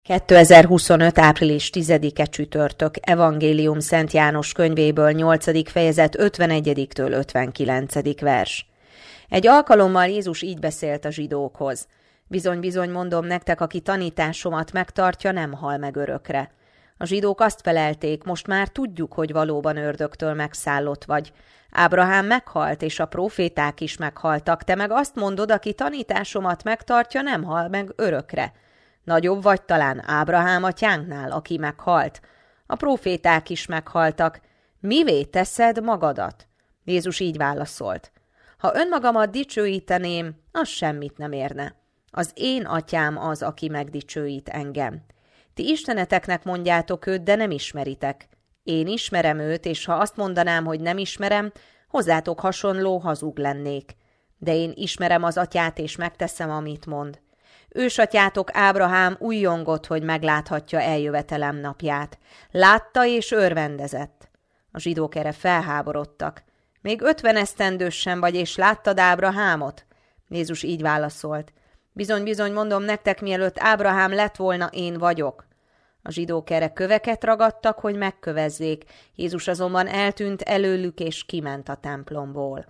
2025. április 10-e csütörtök, Evangélium Szent János könyvéből 8. fejezet 51-től 59. vers. Egy alkalommal Jézus így beszélt a zsidókhoz. Bizony, mondom nektek, aki tanításomat megtartja, nem hal meg örökre. A zsidók azt felelték, most már tudjuk, hogy valóban ördögtől megszállott vagy. Ábrahám meghalt, és a próféták is meghaltak, te meg azt mondod, aki tanításomat megtartja, nem hal meg örökre. Nagyobb vagy talán Ábrahám atyánknál, aki meghalt. A próféták is meghaltak. Mivé teszed magadat? Jézus így válaszolt. Ha önmagamat dicsőíteném, az semmit nem érne. Az én atyám az, aki megdicsőít engem. Ti isteneteknek mondjátok őt, de nem ismeritek. Én ismerem őt, és ha azt mondanám, hogy nem ismerem, hozzátok hasonló hazug lennék. De én ismerem az atyát, és megteszem, amit mond. Ősatyátok Ábrahám újjongott, hogy megláthatja eljövetelem napját. Látta és örvendezett. A zsidók erre felháborodtak. Még 50 esztendős sem vagy, és láttad Ábrahámot? Jézus így válaszolt. Bizony, mondom nektek, mielőtt Ábrahám lett volna, én vagyok. A zsidók erre köveket ragadtak, hogy megkövezzék. Jézus azonban eltűnt előlük, és kiment a templomból.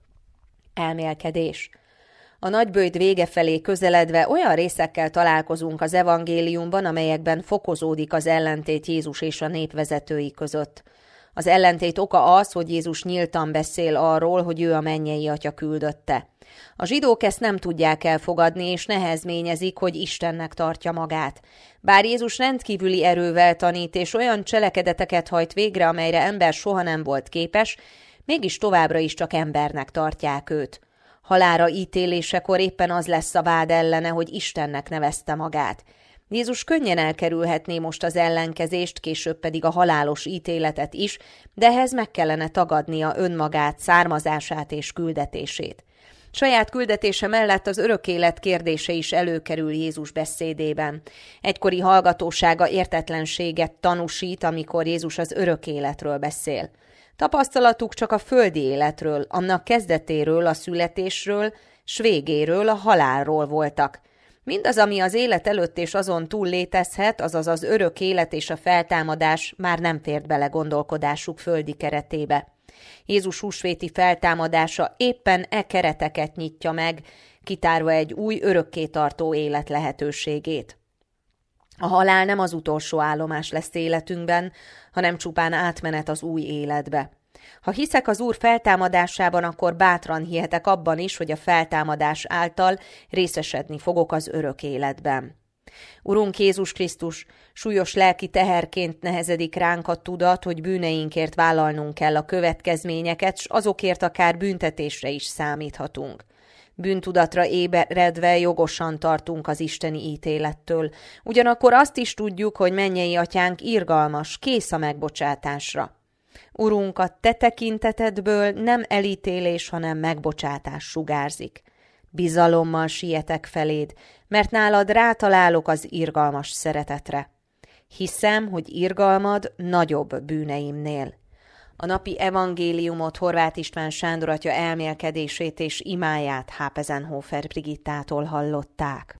Elmélkedés. A nagyböjt vége felé közeledve olyan részekkel találkozunk az evangéliumban, amelyekben fokozódik az ellentét Jézus és a népvezetői között. Az ellentét oka az, hogy Jézus nyíltan beszél arról, hogy ő a mennyei Atya küldötte. A zsidók ezt nem tudják elfogadni, és nehezményezik, hogy Istennek tartja magát. Bár Jézus rendkívüli erővel tanít, és olyan cselekedeteket hajt végre, amelyre ember soha nem volt képes, mégis továbbra is csak embernek tartják őt. Halálra ítélésekor éppen az lesz a vád ellene, hogy Istennek nevezte magát. Jézus könnyen elkerülhetné most az ellenkezést, később pedig a halálos ítéletet is, de ehhez meg kellene tagadnia önmagát, származását és küldetését. Saját küldetése mellett az örök élet kérdése is előkerül Jézus beszédében. Egykori hallgatósága értetlenséget tanúsít, amikor Jézus az örök életről beszél. Tapasztalatuk csak a földi életről, annak kezdetéről, a születésről, s végéről, a halálról voltak. Mindaz, ami az élet előtt és azon túl létezhet, azaz az örök élet és a feltámadás már nem fért bele gondolkodásuk földi keretébe. Jézus húsvéti feltámadása éppen e kereteket nyitja meg, kitárva egy új örökkétartó élet lehetőségét. A halál nem az utolsó állomás lesz életünkben, hanem csupán átmenet az új életbe. Ha hiszek az Úr feltámadásában, akkor bátran hihetek abban is, hogy a feltámadás által részesedni fogok az örök életben. Urunk Jézus Krisztus, súlyos lelki teherként nehezedik ránk a tudat, hogy bűneinkért vállalnunk kell a következményeket, s azokért akár büntetésre is számíthatunk. Bűntudatra éberedve jogosan tartunk az isteni ítélettől. Ugyanakkor azt is tudjuk, hogy mennyei atyánk irgalmas, kész a megbocsátásra. Urunk, a te tekintetedből nem elítélés, hanem megbocsátás sugárzik. Bizalommal sietek feléd, mert nálad rátalálok az irgalmas szeretetre. Hiszem, hogy irgalmad nagyobb bűneimnél. A napi evangéliumot Horváth István Sándor atya elmélkedését és imáját Hápezenhofer Brigittától hallották.